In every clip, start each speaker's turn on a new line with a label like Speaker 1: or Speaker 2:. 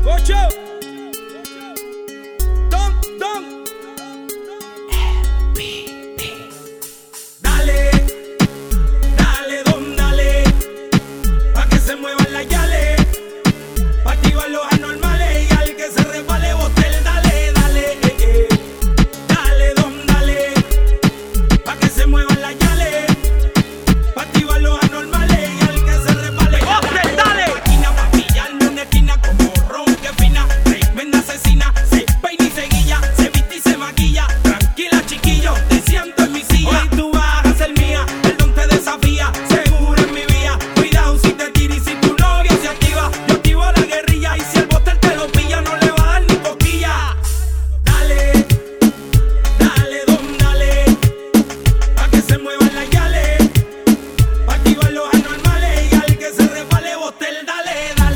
Speaker 1: Ocho. Don. Dale, don, dale. Pa' que se muevan las yales. Pa' activar los anormales. Y al que se resbale, botel, dale. Dale, don, dale. Pa' que se muevan las yales. Pa' activar los anormales. Y al que se resbale, botel, dale. Máquina pa' pillarme una esquina como ron que fina. Tremenda asesina. Se peina y se guilla. Se viste y se maquilla. Tranquila, chiquillo. Te siento en mi silla. Hoy tú vas a ser mía. El don te desafía. Seguro en mi vía. Cuidado si te tira y si tu novia se activa. Yo activo la guerrilla. Y si el botel te lo pilla, no le va a dar ni cosquilla. Dale, don, dale. Pa' que se muevan las yales. Pa' activar los anormales. Y al que se resbale, botel, dale.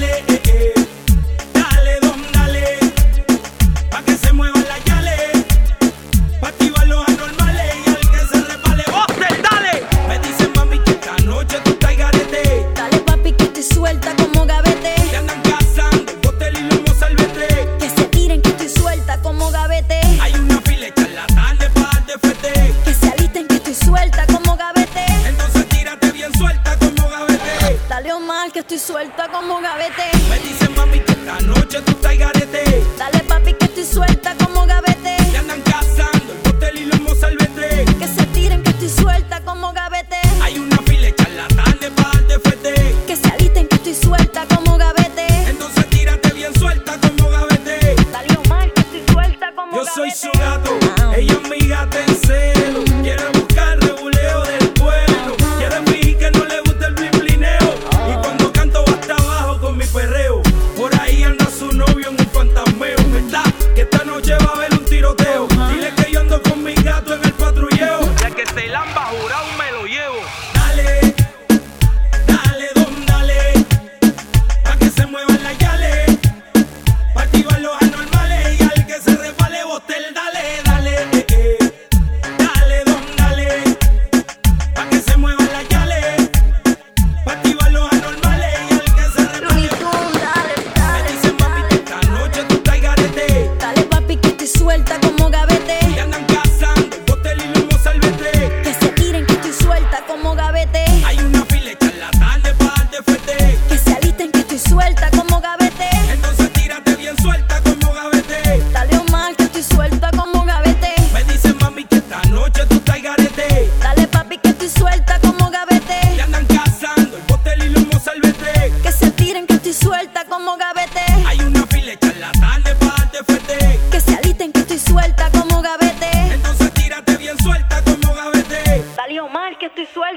Speaker 1: Dale, don, dale. Pa' que se muevan las yales. Pa' activar los anormales. Y al que se resbale, botel, dale. Me dicen, mami, que esta noche tú estás garete.
Speaker 2: Dale, papi, que estoy suelta como gavete.
Speaker 1: Te andan cazando, el botel y lomo salvete.
Speaker 2: Que se tiren, que estoy suelta como gavete.
Speaker 1: Hay una fila de charlatanes pa' darte fete.
Speaker 2: Que se alisten, que estoy suelta como gavete.
Speaker 1: Entonces tírate bien suelta como gavete.
Speaker 2: Dale, Omar, que estoy suelta como gavete.
Speaker 1: Me dicen, mami, que esta noche tú estás garete.
Speaker 2: Dale, papi, que estoy suelta como gavete.
Speaker 1: Te andan cazando, el botel y lomo salvete.
Speaker 2: Que se tiren, que estoy suelta como gavete.
Speaker 1: Hay una fila de charlatanes pa' darte fete.
Speaker 2: Que se alisten, que estoy suelta como gavete.
Speaker 1: Entonces tírate bien suelta como gavete.
Speaker 2: Dale, Omar, que estoy suelta como
Speaker 1: Yo
Speaker 2: gavete.
Speaker 1: soy su gato, ella es mi gata en celo. Quiere buscar rebuleo del pueblo. Quiere fingir que no le gusta el blineo. Y cuando canto va hasta abajo con mi perreo. Por ahí anda su novio en un fantasmeo. ¿Verdad? Que esta noche va a haber un tiroteo. Dile que yo ando con mi gato en el patrulleo. Ya que se lamba jurado me lo llevo. Dale, don, dale. Pa' que se muevan las yales. Pa' activar los anormales. Y al que se resbale, botel, dale. Dale, don, dale. Pa' que se muevan las yales. Pa' activar los anormales. Y al que se resbale, me dicen, mami, que esta noche tú estás garete.
Speaker 2: Dale, papi, que estoy suelta como gavete.
Speaker 1: Te andan cazando, el botel y lomo salvete.
Speaker 2: Que se tiren, que estoy suelta como gavete.
Speaker 1: Hay una fila de charlatanes pa' darte fete.
Speaker 2: Que se alisten, que estoy suelta como gavete.
Speaker 1: Entonces tírate bien suelta como gavete.
Speaker 2: Dale, Omar, que estoy suelta como gavete.
Speaker 1: Me dicen, mami, que esta noche tú estás garete.
Speaker 2: Dale, papi, que estoy suelta como gavete.
Speaker 1: Te andan cazando, el botel y lomo salvete.
Speaker 2: Que se tiren, que estoy suelta como gavete.
Speaker 1: Hay una fila de charlatanes pa' darte fete.
Speaker 2: Que se alisten, que estoy suelta como gavete.
Speaker 1: Entonces tírate bien suelta como gavete.
Speaker 2: Dale, Omar, que estoy suelta.